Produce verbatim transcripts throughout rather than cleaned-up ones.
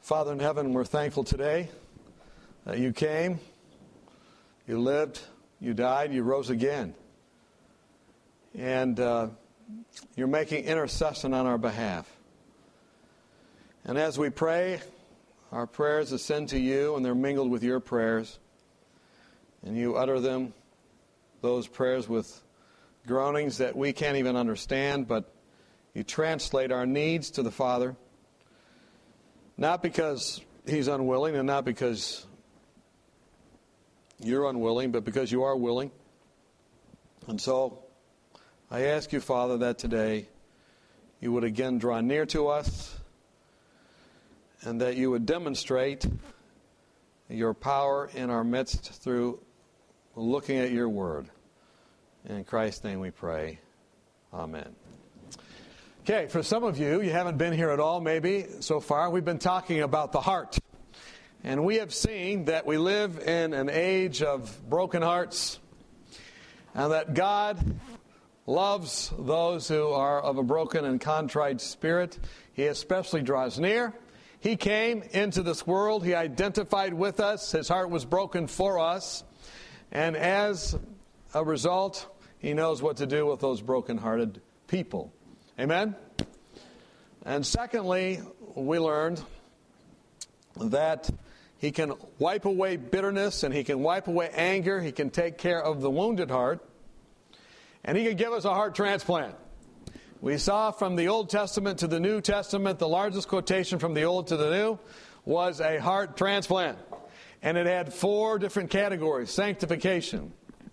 Father in heaven, we're thankful today that you came, you lived, you died, you rose again. And uh, you're making intercession on our behalf. And as we pray, our prayers ascend to you and they're mingled with your prayers. And you utter them, those prayers, with groanings that we can't even understand, but you translate our needs to the Father. Not because He's unwilling and not because you're unwilling, but because you are willing. And so I ask you, Father, that today you would again draw near to us and that you would demonstrate your power in our midst through looking at your word. In Christ's name we pray. Amen. Okay, for some of you, you haven't been here at all maybe so far. We've been talking about the heart. And we have seen that we live in an age of broken hearts and that God loves those who are of a broken and contrite spirit. He especially draws near. He came into this world. He identified with us. His heart was broken for us. And as a result, He knows what to do with those broken-hearted people. Amen? And secondly, we learned that He can wipe away bitterness and He can wipe away anger. He can take care of the wounded heart. And He can give us a heart transplant. We saw from the Old Testament to the New Testament, the largest quotation from the Old to the New was a heart transplant. And it had four different categories: sanctification,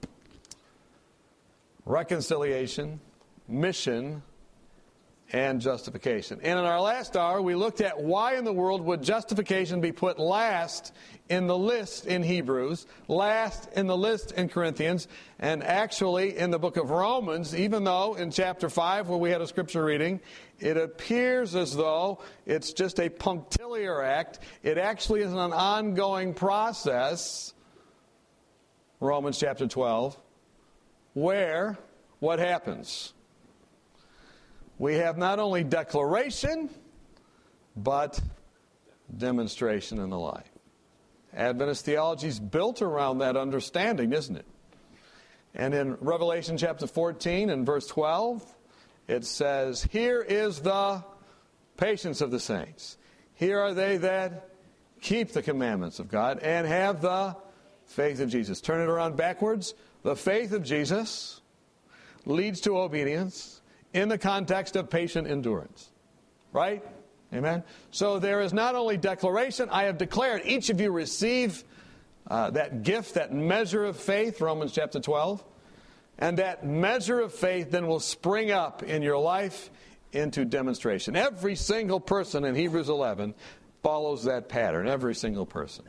reconciliation, mission, and justification. And in our last hour, we looked at why in the world would justification be put last in the list in Hebrews, last in the list in Corinthians, and actually in the book of Romans, even though in chapter five, where we had a scripture reading, it appears as though it's just a punctiliar act. It actually is an ongoing process, Romans chapter twelve, where what happens? We have not only declaration, but demonstration in the life. Adventist theology is built around that understanding, isn't it? And in Revelation chapter fourteen and verse twelve, it says, "Here is the patience of the saints. Here are they that keep the commandments of God and have the faith of Jesus." Turn it around backwards. The faith of Jesus leads to obedience in the context of patient endurance. Right? Amen? So there is not only declaration, I have declared, each of you receive uh, that gift, that measure of faith, Romans chapter twelve. And that measure of faith then will spring up in your life into demonstration. Every single person in Hebrews eleven follows that pattern. Every single person.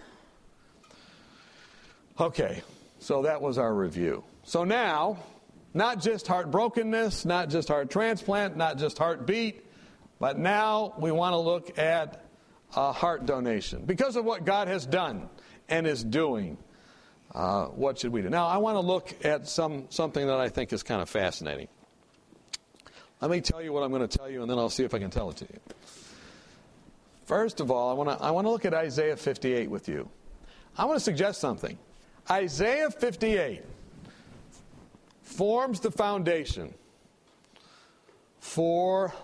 Okay, so that was our review. So now, not just heartbrokenness, not just heart transplant, not just heartbeat, but now we want to look at a heart donation. Because of what God has done and is doing, uh, what should we do? Now, I want to look at some something that I think is kind of fascinating. Let me tell you what I'm going to tell you, and then I'll see if I can tell it to you. First of all, I want to I want to look at Isaiah fifty-eight with you. I want to suggest something. Isaiah fifty-eight forms the foundation for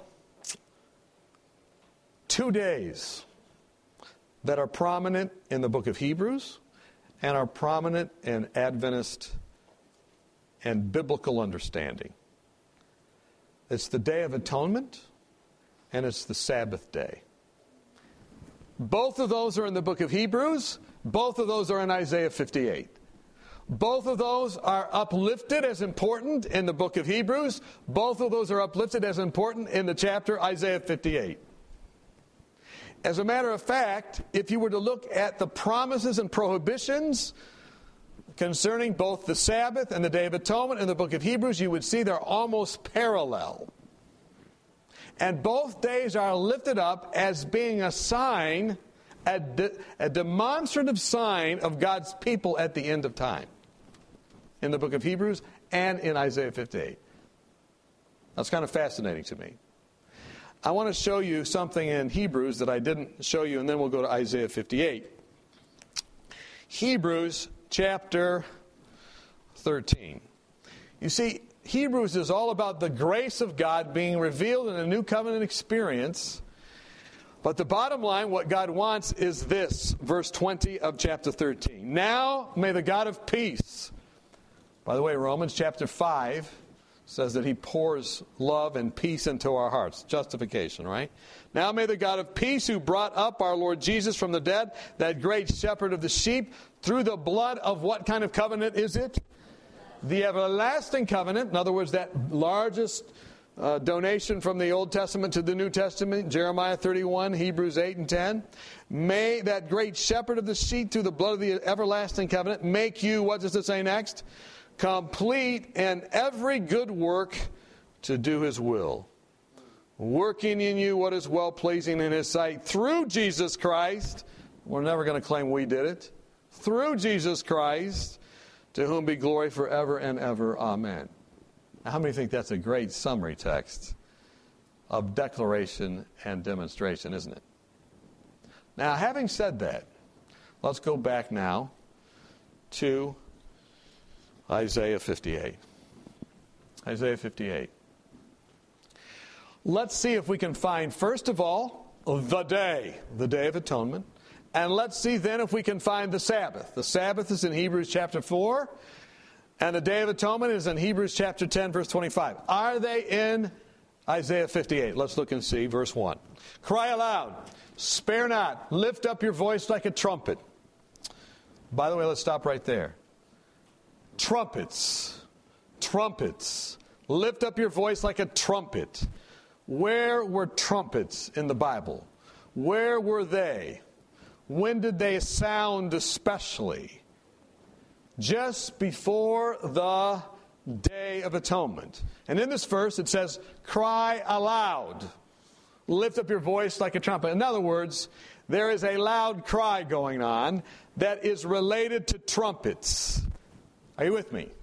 two days that are prominent in the book of Hebrews and are prominent in Adventist and biblical understanding. It's the Day of Atonement and it's the Sabbath day. Both of those are in the book of Hebrews. Both of those are in Isaiah fifty-eight. Both of those are uplifted as important in the book of Hebrews. Both of those are uplifted as important in the chapter Isaiah fifty-eight. As a matter of fact, if you were to look at the promises and prohibitions concerning both the Sabbath and the Day of Atonement in the book of Hebrews, you would see they're almost parallel. And both days are lifted up as being a sign, a, de- a demonstrative sign of God's people at the end of time. In the book of Hebrews and in Isaiah fifty-eight. That's kind of fascinating to me. I want to show you something in Hebrews that I didn't show you, and then we'll go to Isaiah fifty-eight. Hebrews chapter thirteen. You see, Hebrews is all about the grace of God being revealed in a new covenant experience. But the bottom line, what God wants is this, verse twenty of chapter thirteen. Now may the God of peace. By the way, Romans chapter five says that he pours love and peace into our hearts. Justification, right? Now may the God of peace, who brought up our Lord Jesus from the dead, that great shepherd of the sheep, through the blood of what kind of covenant is it? The everlasting covenant. In other words, that largest uh, donation from the Old Testament to the New Testament, Jeremiah thirty-one, Hebrews eight and ten. May that great shepherd of the sheep, through the blood of the everlasting covenant, make you, what does it say next? Complete in every good work to do his will, working in you what is well-pleasing in his sight, through Jesus Christ. We're never going to claim we did it. Through Jesus Christ, to whom be glory forever and ever. Amen. Now, how many think that's a great summary text of declaration and demonstration, isn't it? Now, having said that, let's go back now to Isaiah fifty-eight. Isaiah fifty-eight. Let's see if we can find, first of all, the day, the Day of Atonement. And let's see then if we can find the Sabbath. The Sabbath is in Hebrews chapter four, and the Day of Atonement is in Hebrews chapter ten, verse twenty-five. Are they in Isaiah fifty-eight? Let's look and see, verse one. Cry aloud, spare not, lift up your voice like a trumpet. By the way, let's stop right there. Trumpets, trumpets. Lift up your voice like a trumpet. Where were trumpets in the Bible? Where were they? When did they sound especially? Just before the Day of Atonement. And in this verse it says, cry aloud. Lift up your voice like a trumpet. In other words, there is a loud cry going on that is related to trumpets. Are you with me?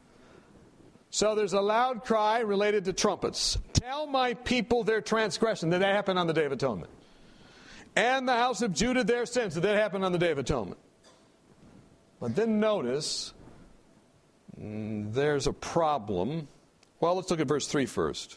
So there's a loud cry related to trumpets. Tell my people their transgression. Did that happen on the Day of Atonement? And the house of Judah their sins. Did that happen on the Day of Atonement? But then notice, mm, there's a problem. Well, let's look at verse three first.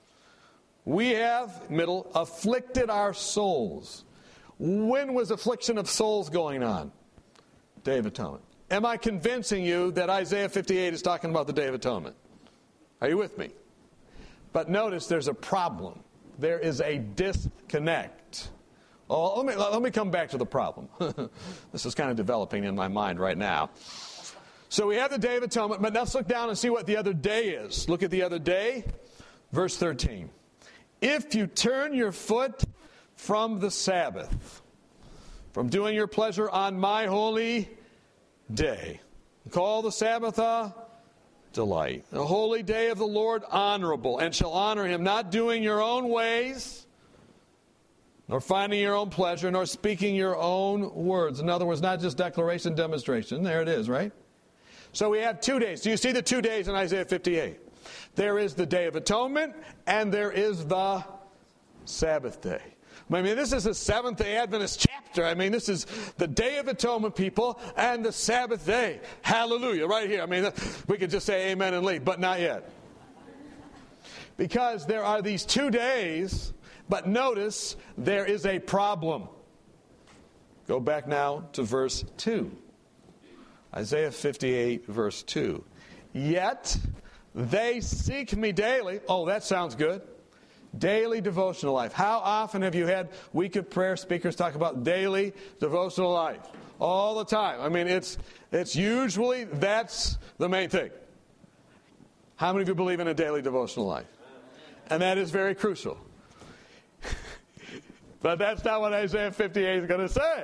We have, middle, afflicted our souls. When was affliction of souls going on? Day of Atonement. Am I convincing you that Isaiah fifty-eight is talking about the Day of Atonement? Are you with me? But notice there's a problem. There is a disconnect. Oh, let me, let me come back to the problem. This is kind of developing in my mind right now. So we have the Day of Atonement, but let's look down and see what the other day is. Look at the other day, verse thirteen. If you turn your foot from the Sabbath, from doing your pleasure on my holy day, call the Sabbath a delight, the holy day of the Lord honorable, and shall honor him, not doing your own ways, nor finding your own pleasure, nor speaking your own words. In other words, not just declaration, demonstration. There it is, right? So we have two days. Do you see the two days in Isaiah fifty-eight? There is the Day of Atonement, and there is the Sabbath day. I mean, this is the Seventh-day Adventist chapter. I mean, this is the Day of Atonement, people, and the Sabbath day. Hallelujah, right here. I mean, we could just say amen and leave, but not yet. Because there are these two days, but notice there is a problem. Go back now to verse two. Isaiah fifty-eight, verse two. Yet they seek me daily. Oh, that sounds good. Daily devotional life. How often have you had week of prayer speakers talk about daily devotional life? All the time. I mean, it's it's usually that's the main thing. How many of you believe in a daily devotional life? And that is very crucial. But that's not what Isaiah fifty-eight is going to say.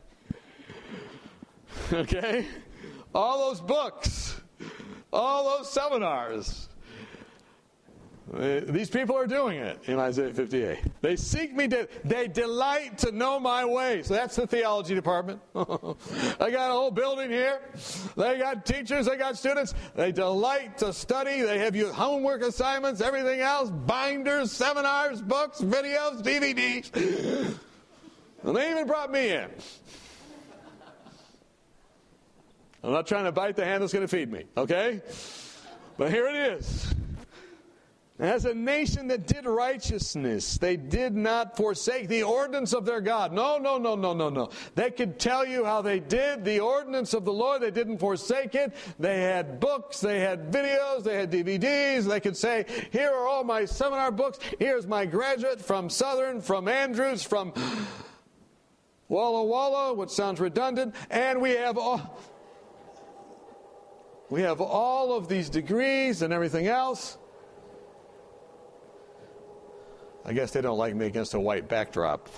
Okay? All those books, all those seminars, Uh, these people are doing it in Isaiah fifty-eight. They seek me, to, they delight to know my ways. So that's the theology department. I got a whole building here. They got teachers, they got students. They delight to study. They have you homework assignments, everything else, binders, seminars, books, videos, D V Ds. And they even brought me in. I'm not trying to bite the hand that's going to feed me, okay? But here it is. As a nation that did righteousness, they did not forsake the ordinance of their God. No, no, no, no, no, no. They could tell you how they did the ordinance of the Lord. They didn't forsake it. They had books, they had videos, they had D V Ds. They could say, here are all my seminar books. Here's my graduate from Southern, from Andrews, from Walla Walla, which sounds redundant. And we have all, we have all of these degrees and everything else. I guess they don't like me against a white backdrop.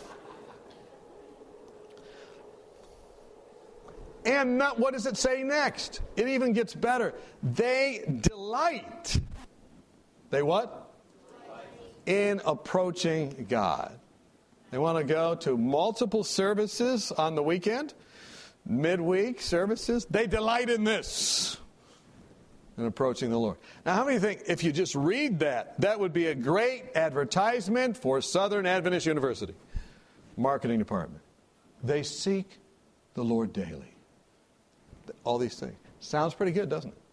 And not, what does it say next? It even gets better. They delight. They what? In approaching God. They want to go to multiple services on the weekend, midweek services. They delight in this. And approaching the Lord. Now, how many think if you just read that, that would be a great advertisement for Southern Adventist University marketing department? They seek the Lord daily. All these things. Sounds pretty good, doesn't it?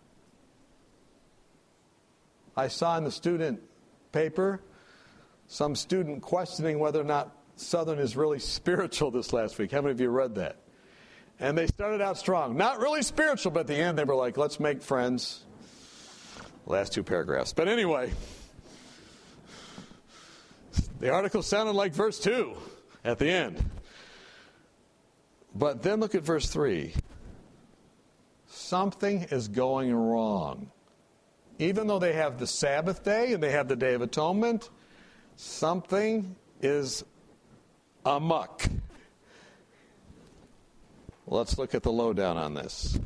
I saw in the student paper some student questioning whether or not Southern is really spiritual this last week. How many of you read that? And they started out strong. Not really spiritual, but at the end they were like, let's make friends. Last two paragraphs. But anyway, the article sounded like verse two at the end. But then look at verse three. Something is going wrong. Even though they have the Sabbath day and they have the Day of Atonement, something is amok. Let's look at the lowdown on this.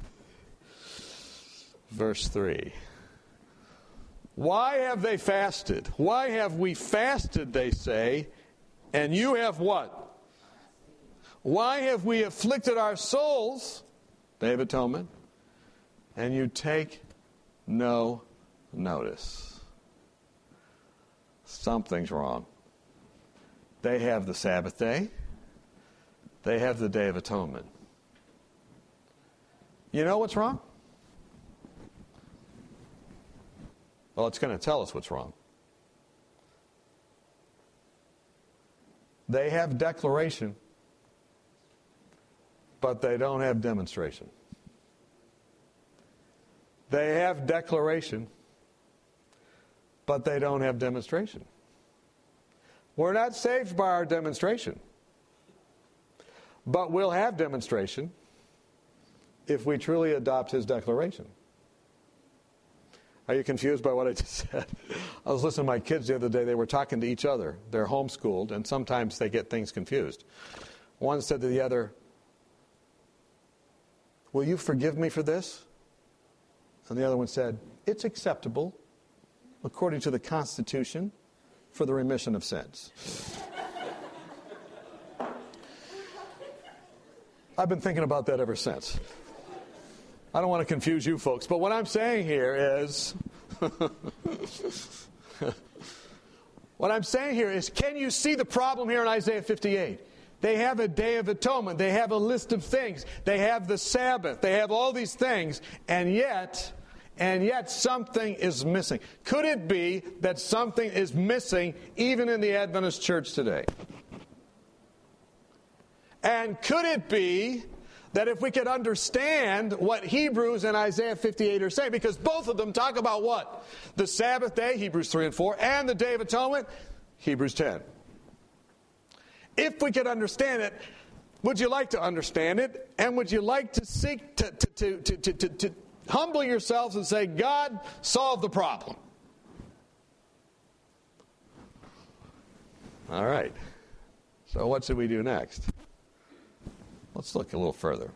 Verse three. Why have they fasted? Why have we fasted, they say, and you have what? Why have we afflicted our souls, Day of Atonement, and you take no notice? Something's wrong. They have the Sabbath day. They have the Day of Atonement. You know what's wrong? Well, it's going to tell us what's wrong. They have declaration, but they don't have demonstration. They have declaration, but they don't have demonstration. We're not saved by our demonstration, but we'll have demonstration if we truly adopt his declaration. Are you confused by what I just said? I was listening to my kids the other day. They were talking to each other. They're homeschooled, and sometimes they get things confused. One said to the other, will you forgive me for this? And the other one said, it's acceptable, according to the Constitution, for the remission of sins. I've been thinking about that ever since. I don't want to confuse you folks, but what I'm saying here is, what I'm saying here is, can you see the problem here in Isaiah fifty-eight? They have a Day of Atonement. They have a list of things. They have the Sabbath. They have all these things, and yet, and yet something is missing. Could it be that something is missing even in the Adventist church today? And could it be that if we could understand what Hebrews and Isaiah fifty-eight are saying, because both of them talk about what? The Sabbath day, Hebrews three and four, and the Day of Atonement, Hebrews ten. If we could understand it, would you like to understand it? And would you like to seek to, to, to, to, to, to, to humble yourselves and say, God, solve the problem? All right. So what should we do next? Let's look a little further.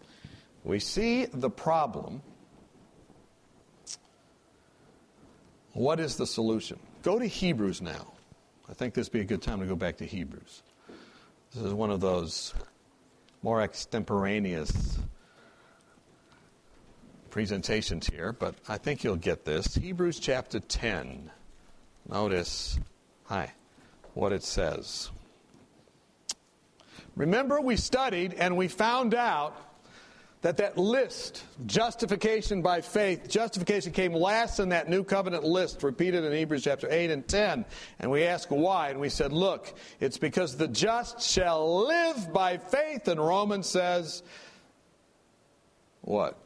We see the problem What is the solution? Go to Hebrews now. I think this would be a good time to go back to Hebrews. This is one of those more extemporaneous presentations here, but I think you'll get this. Hebrews chapter ten. Notice, hi, what it says. Remember, we studied and we found out that that list, justification by faith, justification came last in that new covenant list repeated in Hebrews chapter eight and ten. And we asked why, and we said, look, it's because the just shall live by faith. And Romans says, what?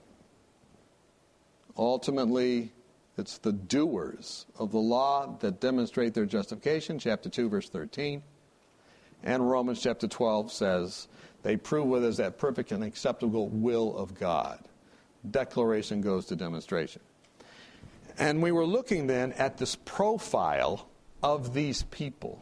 Ultimately, it's the doers of the law that demonstrate their justification, chapter two, verse thirteen. And Romans chapter twelve says, they prove whether there's that perfect and acceptable will of God. Declaration goes to demonstration. And we were looking then at this profile of these people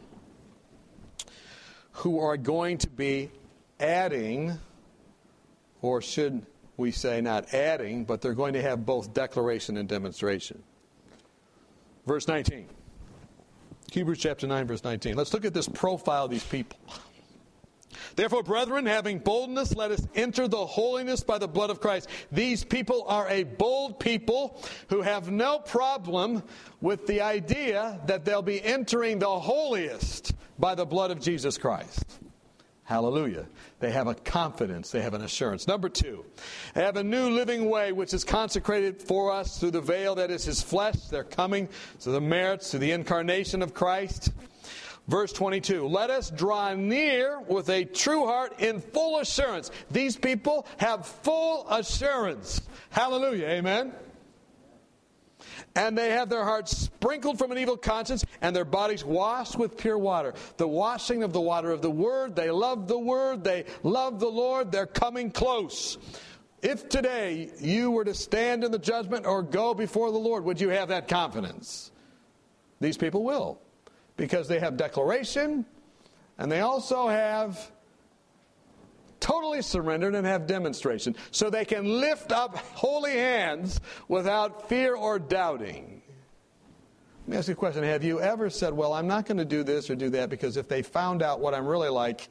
who are going to be adding, or should we say not adding, but they're going to have both declaration and demonstration. Verse nineteen. Hebrews chapter nine, verse nineteen. Let's look at this profile of these people. Therefore, brethren, having boldness, let us enter the holiness by the blood of Christ. These people are a bold people who have no problem with the idea that they'll be entering the holiest by the blood of Jesus Christ. Hallelujah. They have a confidence. They have an assurance. Number two, they have a new living way which is consecrated for us through the veil that is His flesh. They're coming to the merits, to the incarnation of Christ. Verse twenty-two, let us draw near with a true heart in full assurance. These people have full assurance. Hallelujah. Amen. And they have their hearts sprinkled from an evil conscience and their bodies washed with pure water. The washing of the water of the Word. They love the Word. They love the Lord. They're coming close. If today you were to stand in the judgment or go before the Lord, would you have that confidence? These people will. Because they have declaration and they also have totally surrendered and have demonstration. So they can lift up holy hands without fear or doubting. Let me ask you a question. Have you ever said, well, I'm not going to do this or do that because if they found out what I'm really like,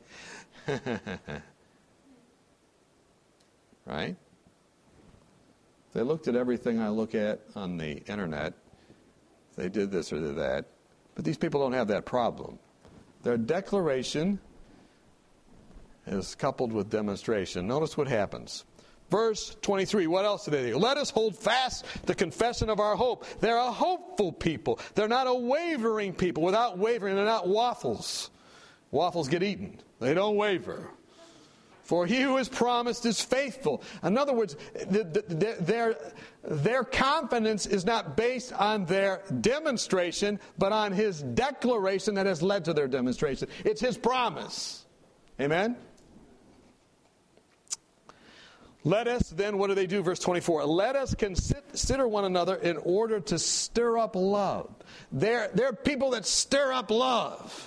right? They looked at everything I look at on the internet. They did this or did that. But these people don't have that problem. Their declaration is coupled with demonstration. Notice what happens. Verse twenty-three, what else do they do? Let us hold fast the confession of our hope. They're a hopeful people. They're not a wavering people. Without wavering, they're not waffles. Waffles get eaten. They don't waver. For he who is promised is faithful. In other words, the, the, their, their confidence is not based on their demonstration, but on his declaration that has led to their demonstration. It's his promise. Amen? Let us then, what do they do? Verse twenty-four. Let us consider one another in order to stir up love. They're, they're people that stir up love.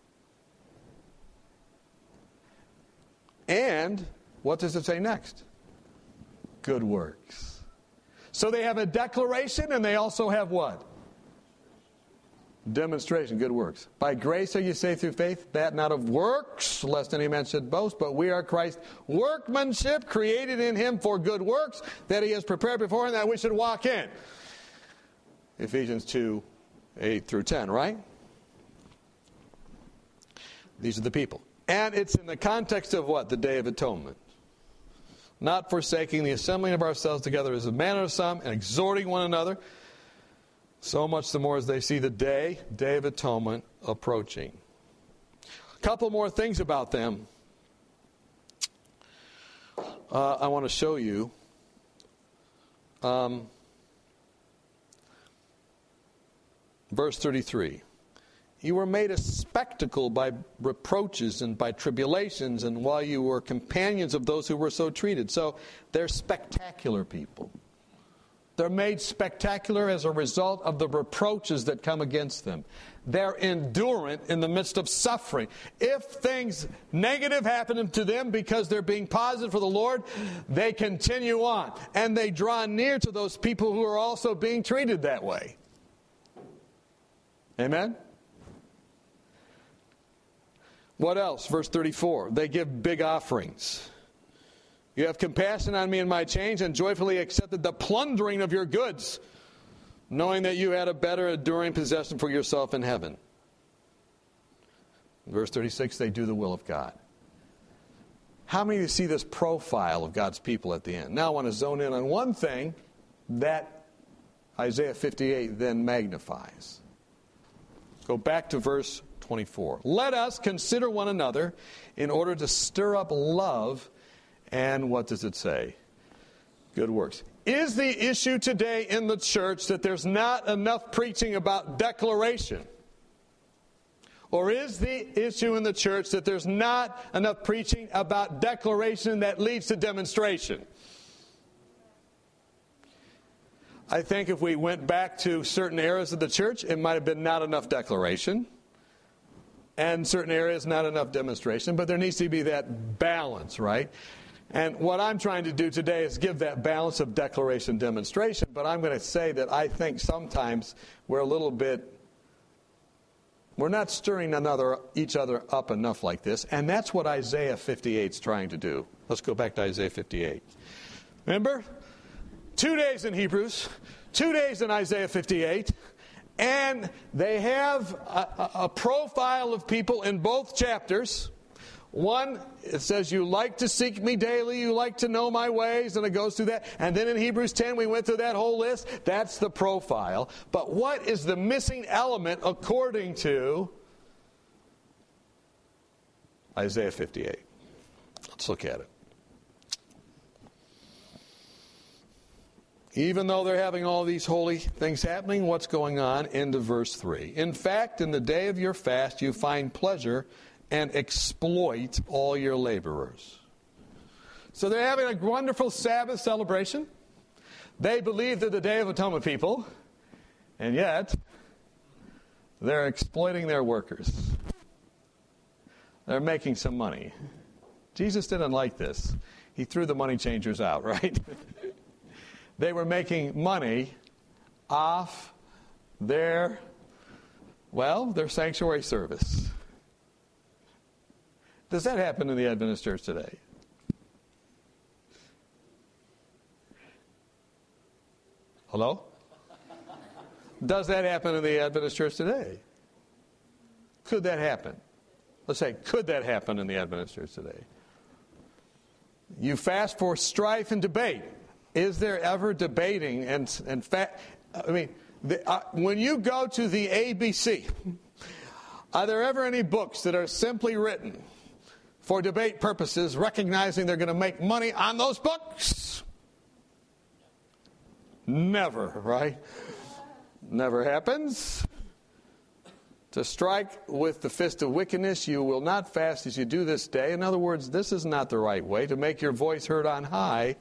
And what does it say next? Good works. So they have a declaration and they also have what? Demonstration, good works. By grace are you saved through faith, that not of works, lest any man should boast, but we are Christ's workmanship, created in Him for good works, that He has prepared beforehand that we should walk in. Ephesians two, eight through ten, right? These are the people. And it's in the context of what? The Day of Atonement. Not forsaking the assembling of ourselves together as a manner of some, and exhorting one another, so much the more as they see the day, Day of Atonement, approaching. A couple more things about them uh, I want to show you. Um, verse thirty-three. You were made a spectacle by reproaches and by tribulations, and while you were companions of those who were so treated. So they're spectacular people. They're made spectacular as a result of the reproaches that come against them. They're endurant in the midst of suffering. If things negative happen to them because they're being positive for the Lord, they continue on. And they draw near to those people who are also being treated that way. Amen? What else? Verse thirty-four. They give big offerings. You have compassion on me and my change, and joyfully accepted the plundering of your goods, knowing that you had a better enduring possession for yourself in heaven. Verse thirty-six, they do the will of God. How many of you see this profile of God's people at the end? Now I want to zone in on one thing that Isaiah fifty-eight then magnifies. Go back to verse twenty-four. Let us consider one another in order to stir up love. And what does it say? Good works. Is the issue today in the church that there's not enough preaching about declaration? Or is the issue in the church that there's not enough preaching about declaration that leads to demonstration? I think if we went back to certain eras of the church, it might have been not enough declaration. And certain areas, not enough demonstration. But there needs to be that balance, right? And what I'm trying to do today is give that balance of declaration demonstration. But I'm going to say that I think sometimes we're a little bit, we're not stirring another, each other up enough like this. And that's what Isaiah fifty-eight is trying to do. Let's go back to Isaiah fifty-eight. Remember? Two days in Hebrews, two days in Isaiah fifty-eight. And they have a, a profile of people in both chapters. One, it says, you like to seek me daily, you like to know my ways, and it goes through that. And then in Hebrews ten, we went through that whole list. That's the profile. But what is the missing element according to Isaiah fifty-eight? Let's look at it. Even though they're having all these holy things happening, what's going on? Into verse three. In fact, in the day of your fast, you find pleasure and exploit all your laborers. So they're having a wonderful Sabbath celebration. They believe they're the Day of Atonement people, and yet they're exploiting their workers. They're making some money. Jesus didn't like this. He threw the money changers out, right? They were making money off their, well, their sanctuary service. Does that happen in the Adventist church today? Hello? Does that happen in the Adventist church today? Could that happen? Let's say, could that happen in the Adventist church today? You fast for strife and debate. Is there ever debating and and fa- I mean, the, uh, when you go to the A B C, are there ever any books that are simply written for debate purposes, recognizing they're going to make money on those books? Never, right? Never happens. To strike with the fist of wickedness, you will not fast as you do this day. In other words, this is not the right way to make your voice heard on high.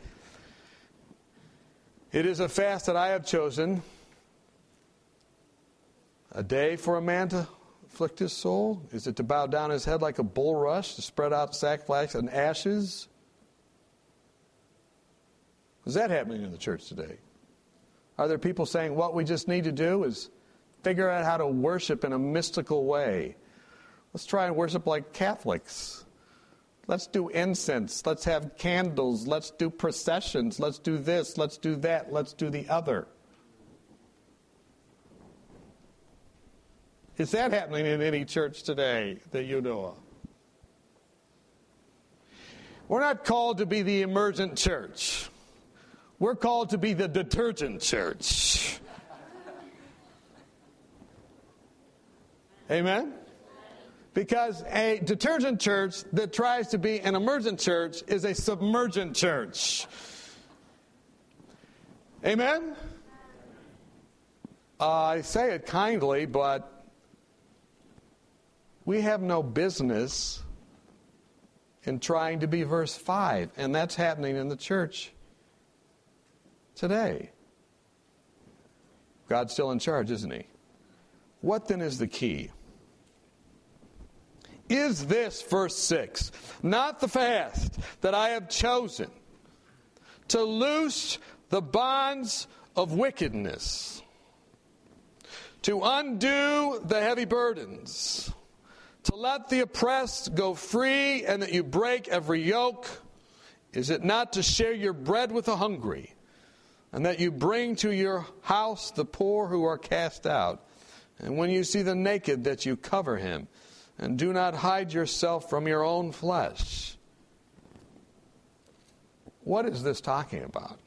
It is a fast that I have chosen, a day for a man to afflict his soul. Is it to bow down his head like a bulrush, to spread out sackcloth and ashes? Is that happening in the church today? Are there people saying what we just need to do is figure out how to worship in a mystical way? Let's try and worship like Catholics. Let's do incense. Let's have candles. Let's do processions. Let's do this. Let's do that. Let's do the other. Is that happening in any church today that you know of? We're not called to be the emergent church. We're called to be the detergent church. Amen? Because a detergent church that tries to be an emergent church is a submergent church. Amen? Uh, I say it kindly, but we have no business in trying to be verse five. And that's happening in the church today. God's still in charge, isn't he? What then is the key? Is this, verse six, not the fast that I have chosen to loose the bonds of wickedness, to undo the heavy burdens, to let the oppressed go free, and that you break every yoke? Is it not to share your bread with the hungry, and that you bring to your house the poor who are cast out? And when you see the naked, that you cover him, and do not hide yourself from your own flesh? What is this talking about?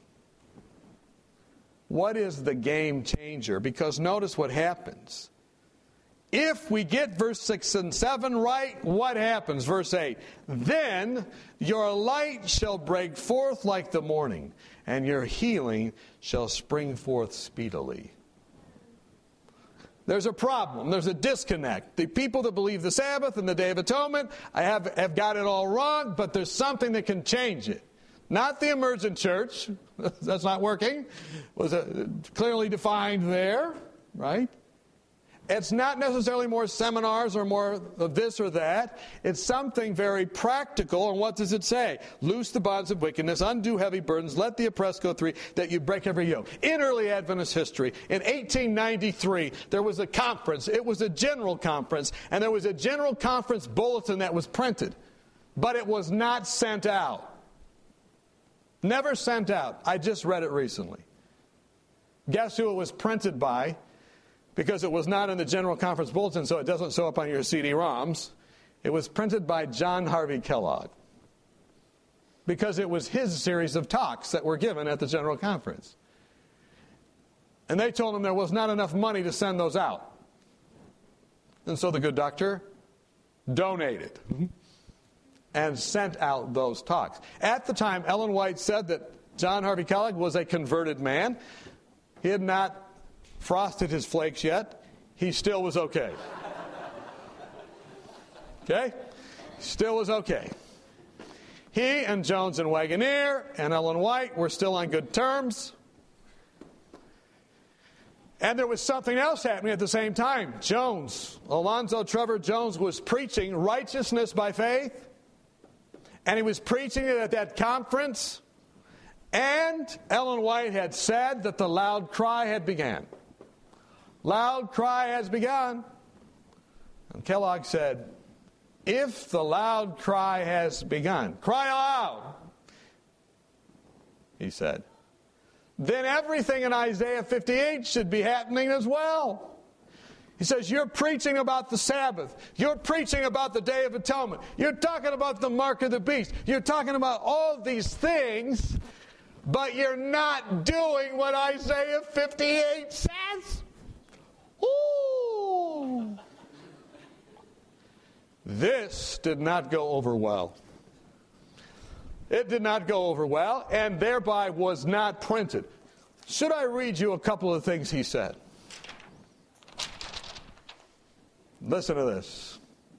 What is the game changer? Because notice what happens. If we get verse six and seven right, what happens? Verse eight, then your light shall break forth like the morning, and your healing shall spring forth speedily. There's a problem. There's a disconnect. The people that believe the Sabbath and the Day of Atonement I have, have got it all wrong, but there's something that can change it. Not the emergent church. That's not working. Was uh, clearly defined there, right? It's not necessarily more seminars or more of this or that. It's something very practical. And what does it say? Loose the bonds of wickedness, undo heavy burdens, let the oppressed go free, that you break every yoke. In early Adventist history, in eighteen ninety-three, there was a conference. It was a general conference, and there was a general conference bulletin that was printed, but it was not sent out. Never sent out. I just read it recently. Guess who it was printed by? Because it was not in the General Conference Bulletin, so it doesn't show up on your C D ROMs. It was printed by John Harvey Kellogg. Because it was his series of talks that were given at the General Conference. And they told him there was not enough money to send those out. And so the good doctor donated and sent out those talks. At the time, Ellen White said that John Harvey Kellogg was a converted man. He had not frosted his flakes yet. He still was okay. Okay? Still was okay. He and Jones and Wagoner and Ellen White were still on good terms. And there was something else happening at the same time. Jones, Alonzo Trevor Jones, was preaching righteousness by faith. And he was preaching it at that conference. And Ellen White had said that the loud cry had begun. Loud cry has begun. And Kellogg said, if the loud cry has begun, cry aloud, he said, then everything in Isaiah fifty-eight should be happening as well. He says, you're preaching about the Sabbath. You're preaching about the Day of Atonement. You're talking about the mark of the beast. You're talking about all these things, but you're not doing what Isaiah fifty-eight says. Ooh. This did not go over well. It did not go over well, and thereby was not printed. Should I read you a couple of things he said? Listen to this.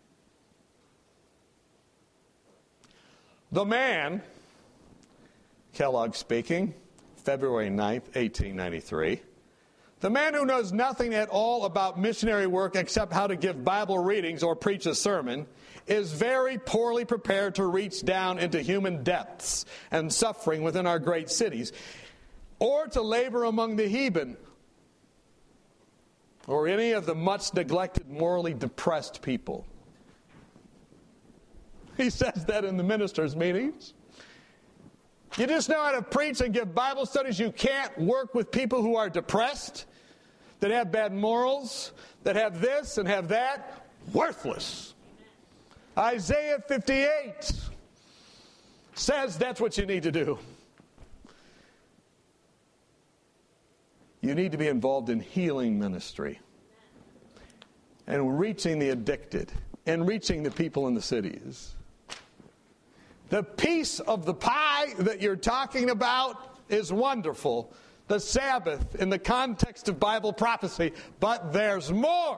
The man, Kellogg speaking, February ninth, eighteen ninety-three, the man who knows nothing at all about missionary work except how to give Bible readings or preach a sermon, is very poorly prepared to reach down into human depths and suffering within our great cities, or to labor among the heathen, or any of the much neglected, morally depressed people. He says that in the ministers' meetings. You just know how to preach and give Bible studies. You can't work with people who are depressed, that have bad morals, that have this and have that. Worthless. Isaiah fifty-eight says that's what you need to do. You need to be involved in healing ministry and reaching the addicted and reaching the people in the cities. The piece of the pie that you're talking about is wonderful. The Sabbath in the context of Bible prophecy, but there's more.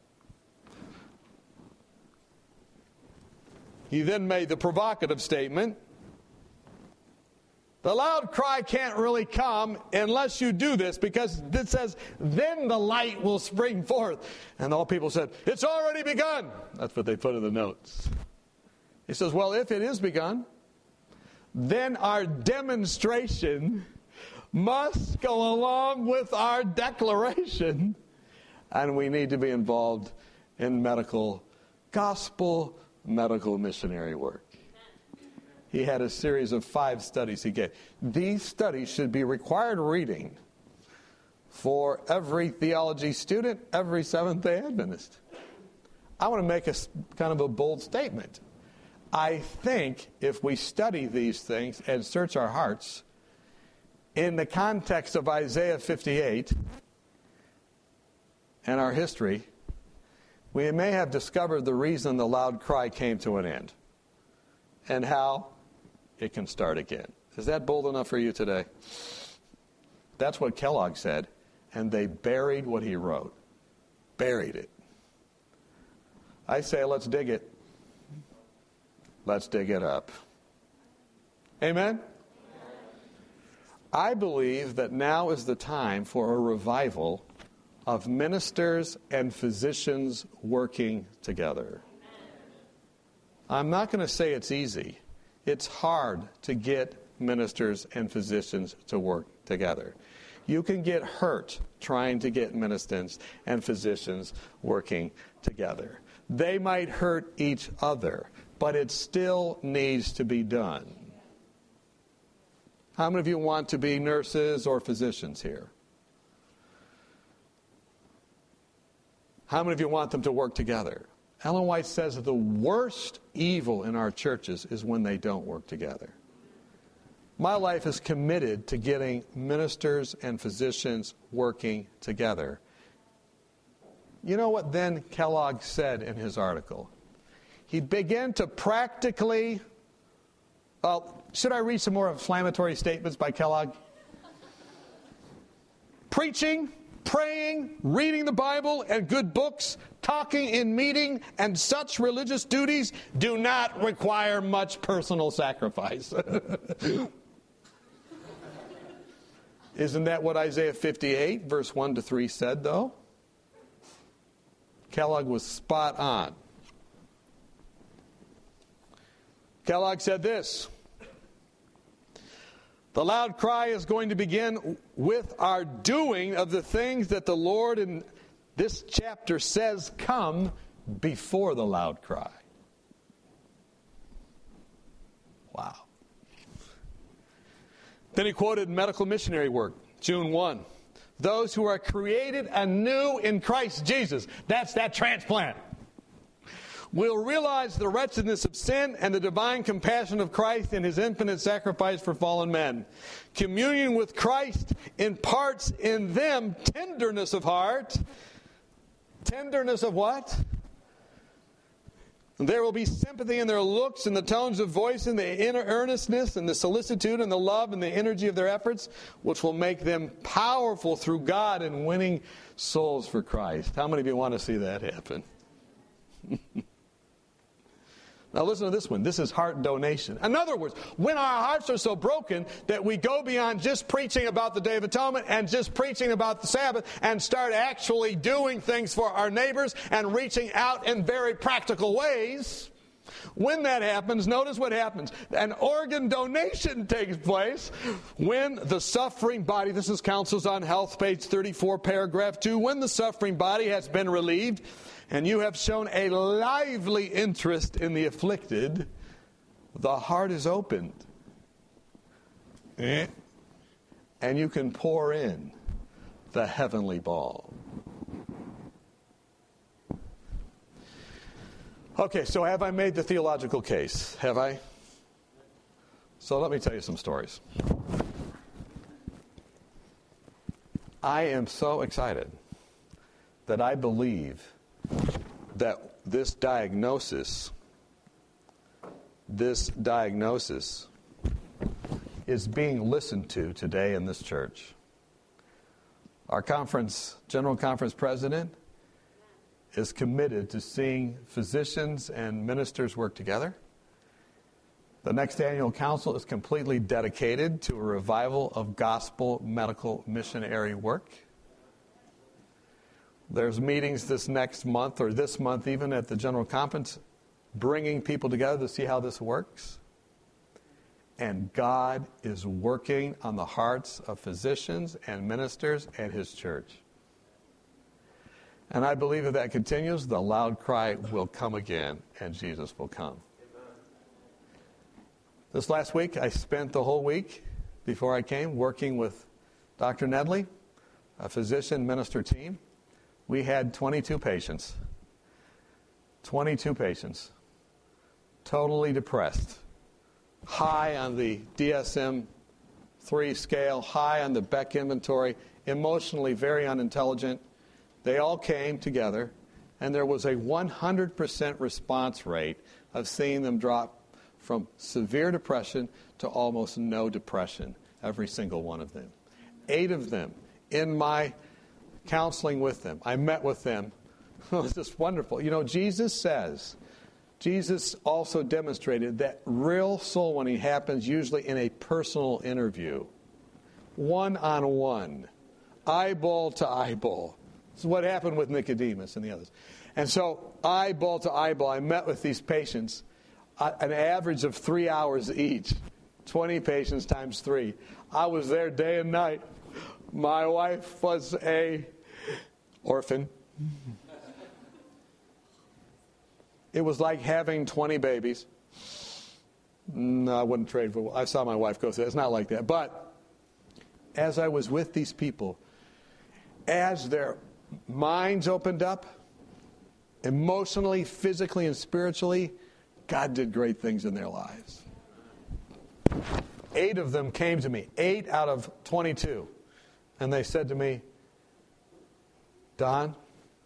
He then made the provocative statement, the loud cry can't really come unless you do this, because it says, then the light will spring forth. And all people said, it's already begun. That's what they put in the notes. He says, well, if it is begun, then our demonstration must go along with our declaration. And we need to be involved in medical, gospel medical missionary work. He had a series of five studies he gave. These studies should be required reading for every theology student, every Seventh-day Adventist. I want to make a kind of a bold statement. I think if we study these things and search our hearts in the context of Isaiah fifty-eight and our history, we may have discovered the reason the loud cry came to an end and how it can start again. Is that bold enough for you today? That's what Kellogg said, and they buried what he wrote. Buried it. I say, let's dig it. Let's dig it up. Amen? I believe that now is the time for a revival of ministers and physicians working together. I'm not going to say it's easy. It's hard to get ministers and physicians to work together. You can get hurt trying to get ministers and physicians working together. They might hurt each other, but it still needs to be done. How many of you want to be nurses or physicians here? How many of you want them to work together? Ellen White says that the worst evil in our churches is when they don't work together. My life is committed to getting ministers and physicians working together. You know what then Kellogg said in his article? He began to practically... Well, should I read some more inflammatory statements by Kellogg? Preaching, praying, reading the Bible and good books, talking in meeting, and such religious duties do not require much personal sacrifice. Isn't that what Isaiah fifty-eight, verse one to three said, though? Kellogg was spot on. Kellogg said this: the loud cry is going to begin with our doing of the things that the Lord in this chapter says come before the loud cry. Wow. Then he quoted medical missionary work, June first. Those who are created anew in Christ Jesus. That's that transplant. Will realize the wretchedness of sin and the divine compassion of Christ in his infinite sacrifice for fallen men. Communion with Christ imparts in them tenderness of heart. Tenderness of what? There will be sympathy in their looks and the tones of voice and the inner earnestness and the solicitude and the love and the energy of their efforts, which will make them powerful through God in winning souls for Christ. How many of you want to see that happen? Now listen to this one. This is heart donation. In other words, when our hearts are so broken that we go beyond just preaching about the Day of Atonement and just preaching about the Sabbath and start actually doing things for our neighbors and reaching out in very practical ways, when that happens, notice what happens. An organ donation takes place when the suffering body, this is Counsels on Health, page thirty-four, paragraph two, when the suffering body has been relieved and you have shown a lively interest in the afflicted, the heart is opened. And you can pour in the heavenly balm. Okay, so have I made the theological case? Have I? So let me tell you some stories. I am so excited that I believe that this diagnosis, this diagnosis is being listened to today in this church. Our conference, General Conference President is committed to seeing physicians and ministers work together. The next annual council is completely dedicated to a revival of gospel medical missionary work. There's meetings this next month, or this month even, at the General Conference, bringing people together to see how this works. And God is working on the hearts of physicians and ministers and His church. And I believe if that continues, the loud cry will come again, and Jesus will come. Amen. This last week, I spent the whole week before I came working with Doctor Nedley, a physician minister team. We had twenty-two patients. twenty-two patients. Totally depressed. High on the D S M three scale, high on the Beck inventory, emotionally very unintelligent. They all came together, and there was a one hundred percent response rate of seeing them drop from severe depression to almost no depression, every single one of them. Eight of them in my counseling with them. I met with them. It was just wonderful. You know, Jesus says, Jesus also demonstrated that real soul winning happens usually in a personal interview. One-on-one. Eyeball to eyeball. This is what happened with Nicodemus and the others. And so, eyeball to eyeball, I met with these patients, uh, an average of three hours each. twenty patients times three. I was there day and night. My wife was a orphan. It was like having twenty babies. No, I wouldn't trade for. I saw my wife go through that. It's not like that. But as I was with these people, as their minds opened up, emotionally, physically, and spiritually, God did great things in their lives. Eight of them came to me. Eight out of twenty-two. And they said to me, Don,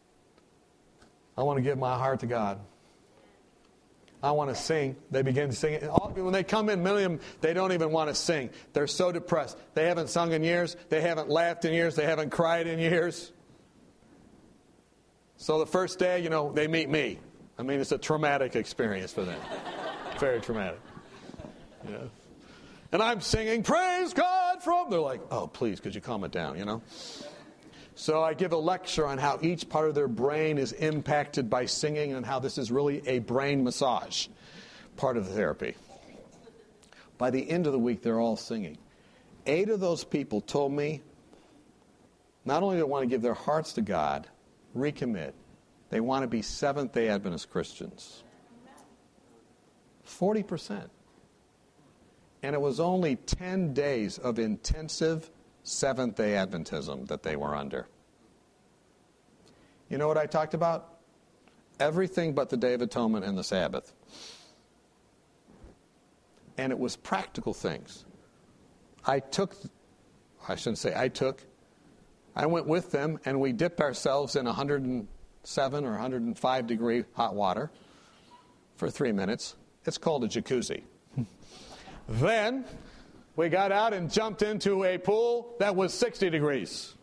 I want to give my heart to God. I want to sing. They begin singing. When they come in, many of them, they don't even want to sing. They're so depressed. They haven't sung in years. They haven't laughed in years. They haven't cried in years. So the first day, you know, they meet me. I mean, it's a traumatic experience for them. Very traumatic. Yeah. And I'm singing, praise God from... They're like, oh, please, could you calm it down, you know? So I give a lecture on how each part of their brain is impacted by singing and how this is really a brain massage, part of the therapy. By the end of the week, they're all singing. Eight of those people told me not only do they want to give their hearts to God, recommit, they want to be Seventh-day Adventist Christians. forty percent. And it was only ten days of intensive Seventh-day Adventism that they were under. You know what I talked about? Everything but the Day of Atonement and the Sabbath. And it was practical things. I took, I shouldn't say I took, I went with them and we dipped ourselves in one hundred seven or one hundred five degree hot water for three minutes. It's called a jacuzzi. Then we got out and jumped into a pool that was sixty degrees.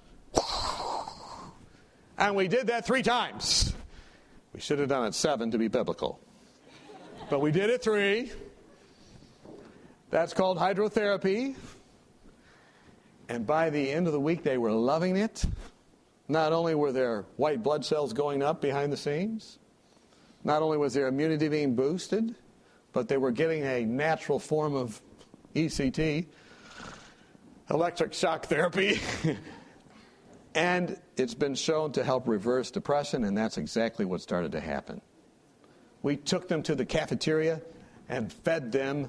And we did that three times. We should have done it seven to be biblical. But we did it three. That's called hydrotherapy. And by the end of the week, they were loving it. Not only were their white blood cells going up behind the scenes, not only was their immunity being boosted, but they were getting a natural form of E C T, electric shock therapy. And it's been shown to help reverse depression, and that's exactly what started to happen. We took them to the cafeteria and fed them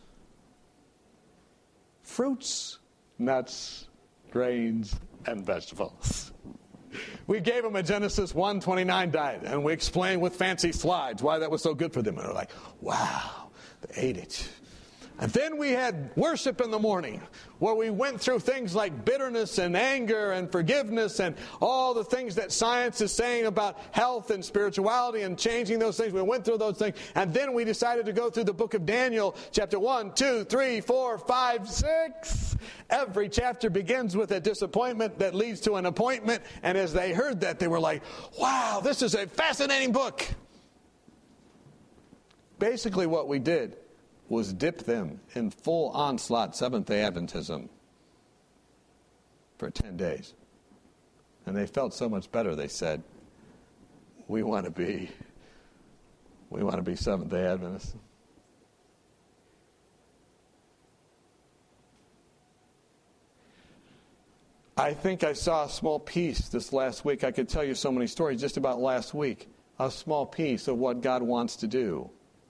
fruits, nuts, grains, and vegetables. We gave them a Genesis one twenty-nine diet, and we explained with fancy slides why that was so good for them. And they're like, wow, they ate it. And then we had worship in the morning, where we went through things like bitterness and anger and forgiveness and all the things that science is saying about health and spirituality and changing those things. We went through those things. And then we decided to go through the book of Daniel, chapter one, two, three, four, five, six. Every chapter begins with a disappointment that leads to an appointment. And as they heard that, they were like, wow, this is a fascinating book. Basically what we did was dip them in full onslaught Seventh-day Adventism for ten days. And they felt so much better, they said, we want to be, we want to be Seventh-day Adventists. I think I saw a small piece this last week. I could tell you so many stories just about last week. A small piece of what God wants to do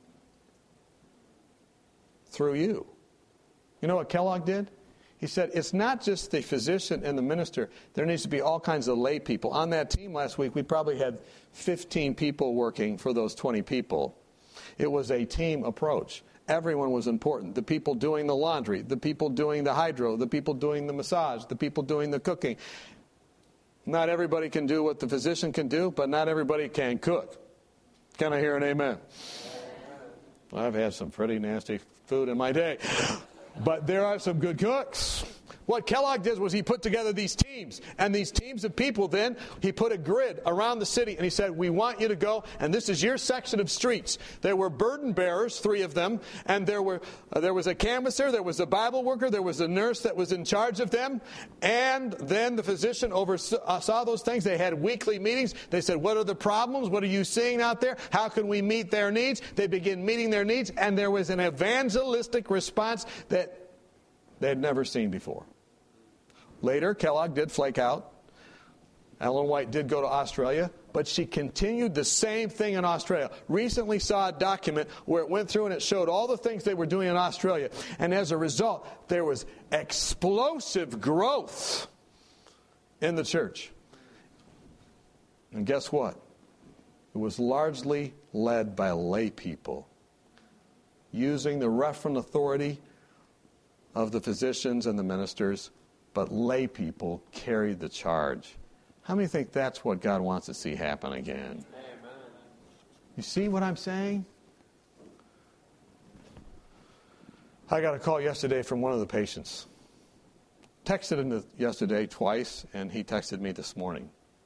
through you. You know what Kellogg did? He said, it's not just the physician and the minister. There needs to be all kinds of lay people. On that team last week, we probably had fifteen people working for those twenty people. It was a team approach. Everyone was important. The people doing the laundry, the people doing the hydro, the people doing the massage, the people doing the cooking. Not everybody can do what the physician can do, but not everybody can cook. Can I hear an amen? I've had some pretty nasty food in my day. But there are some good cooks. What Kellogg did was he put together these teams. And these teams of people then, he put a grid around the city. And he said, we want you to go, and this is your section of streets. There were burden bearers, three of them. And there were uh, there was a canvasser, there was a Bible worker, there was a nurse that was in charge of them. And then the physician oversaw those things. They had weekly meetings. They said, what are the problems? What are you seeing out there? How can we meet their needs? They began meeting their needs. And there was an evangelistic response that they had never seen before. Later, Kellogg did flake out. Ellen White did go to Australia, but she continued the same thing in Australia. Recently saw a document where it went through and it showed all the things they were doing in Australia. And as a result, there was explosive growth in the church. And guess what? It was largely led by lay people, using the referent authority of the physicians and the ministers, but lay people carried the charge. How many think that's what God wants to see happen again? Amen. You see what I'm saying? I got a call yesterday from one of the patients. Texted him yesterday twice, and he texted me this morning.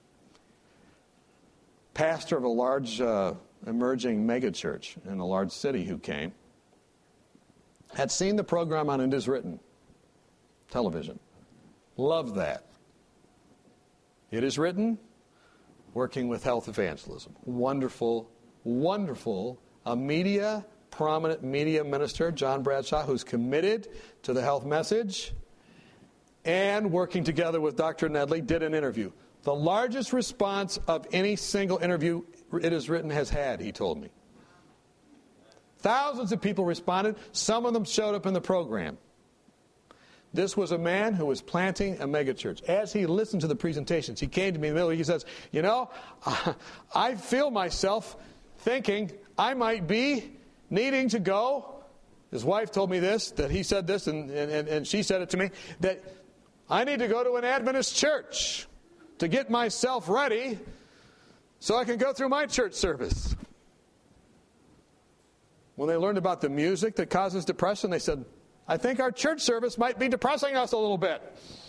Pastor of a large uh, emerging megachurch in a large city who came, had seen the program on It Is Written television. Loved that. It Is Written, working with health evangelism. Wonderful, wonderful. A media, prominent media minister, John Bradshaw, who's committed to the health message, and working together with Doctor Nedley, did an interview. The largest response of any single interview It Is Written has had, he told me. Thousands of people responded. Some of them showed up in the program. This was a man who was planting a megachurch. As he listened to the presentations, he came to me in the middle. He says, you know, I feel myself thinking I might be needing to go. His wife told me this, that he said this, and, and, and she said it to me, that I need to go to an Adventist church to get myself ready so I can go through my church service. When they learned about the music that causes depression, they said, I think our church service might be depressing us a little bit.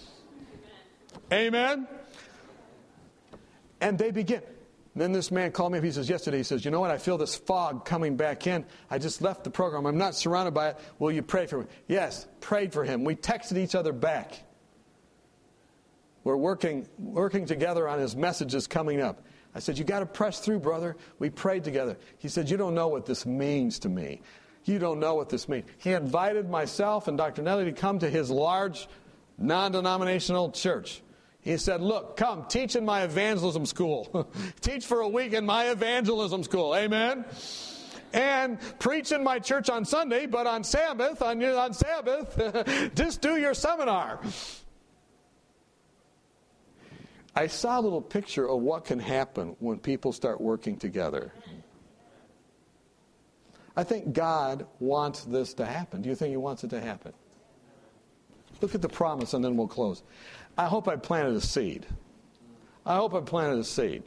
Amen? Amen? And they begin. Then this man called me up. He says, yesterday, he says, you know what? I feel this fog coming back in. I just left the program. I'm not surrounded by it. Will you pray for me? Yes, prayed for him. We texted each other back. We're working, working together on his messages coming up. I said, you got to press through, brother. We prayed together. He said, you don't know what this means to me. You don't know what this means. He invited myself and Doctor Nelly to come to his large, non-denominational church. He said, look, come, teach in my evangelism school. Teach for a week in my evangelism school. Amen? And preach in my church on Sunday, but on Sabbath, on, your, on Sabbath, just do your seminar. I saw a little picture of what can happen when people start working together. I think God wants this to happen. Do you think He wants it to happen? Look at the promise and then we'll close. I hope I planted a seed. I hope I planted a seed.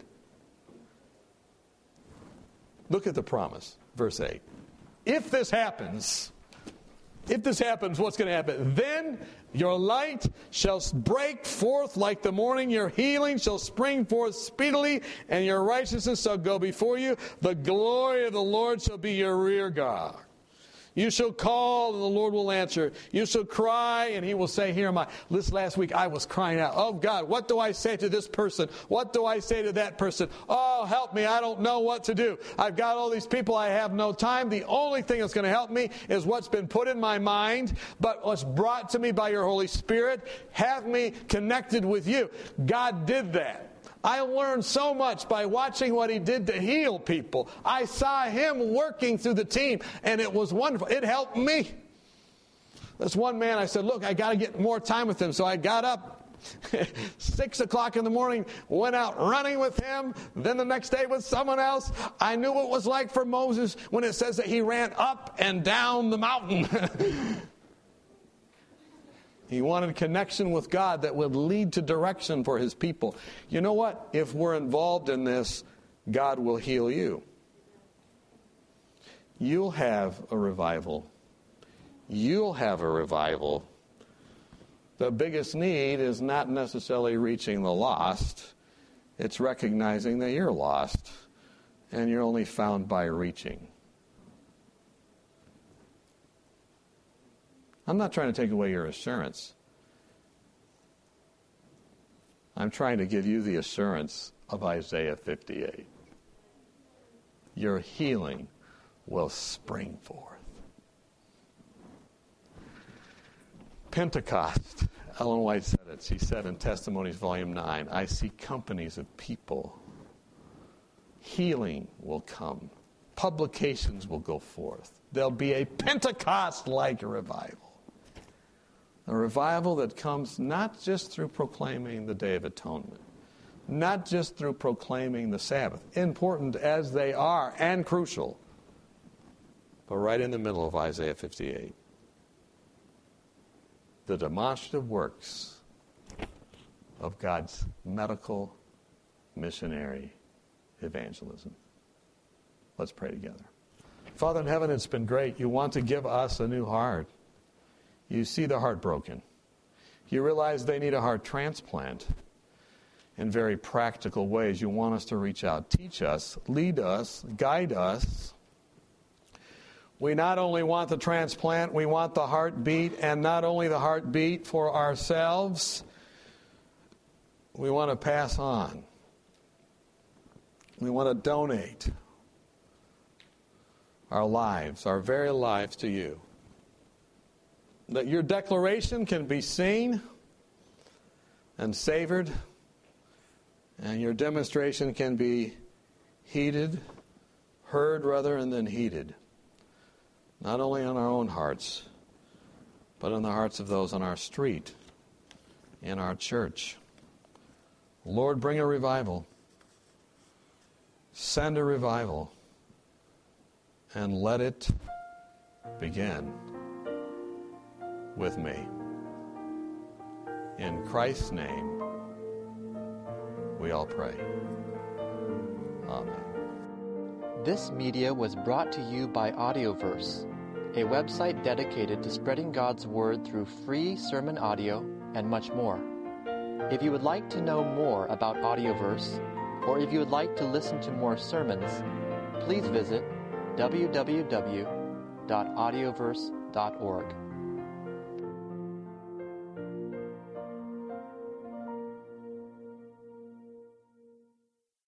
Look at the promise, verse eight. If this happens, if this happens, what's going to happen? Then your light shall break forth like the morning. Your healing shall spring forth speedily, and your righteousness shall go before you. The glory of the Lord shall be your rear guard. You shall call, and the Lord will answer. You shall cry, and he will say, here am I. This last week, I was crying out, oh, God, what do I say to this person? What do I say to that person? Oh, help me. I don't know what to do. I've got all these people. I have no time. The only thing that's going to help me is what's been put in my mind, but what's brought to me by your Holy Spirit. Have me connected with you. God did that. I learned so much by watching what he did to heal people. I saw him working through the team, and it was wonderful. It helped me. This one man, I said, look, I got to get more time with him. So I got up six o'clock in the morning, went out running with him, then the next day with someone else. I knew what it was like for Moses when it says that he ran up and down the mountain. He wanted connection with God that would lead to direction for his people. You know what? If we're involved in this, God will heal you. You'll have a revival. You'll have a revival. The biggest need is not necessarily reaching the lost. It's recognizing that you're lost and you're only found by reaching. I'm not trying to take away your assurance. I'm trying to give you the assurance of Isaiah fifty-eight. Your healing will spring forth. Pentecost. Ellen White said it. She said in Testimonies, Volume nine, I see companies of people. Healing will come. Publications will go forth. There'll be a Pentecost-like revival. A revival that comes not just through proclaiming the Day of Atonement, not just through proclaiming the Sabbath, important as they are and crucial, but right in the middle of Isaiah fifty-eight. The demonstrative works of God's medical missionary evangelism. Let's pray together. Father in heaven, it's been great. You want to give us a new heart. You see the heart broken. You realize they need a heart transplant. In very practical ways, you want us to reach out. Teach us, lead us, guide us. We not only want the transplant, we want the heartbeat, and not only the heartbeat for ourselves, we want to pass on. We want to donate our lives, our very lives to you. That your declaration can be seen and savored, and your demonstration can be heeded, heard rather, and then heeded. Not only in our own hearts, but in the hearts of those on our street, in our church. Lord, bring a revival. Send a revival. And let it begin with me. In Christ's name, we all pray. Amen. This media was brought to you by Audioverse, a website dedicated to spreading God's Word through free sermon audio and much more. If you would like to know more about Audioverse, or if you would like to listen to more sermons, please visit w w w dot audioverse dot org.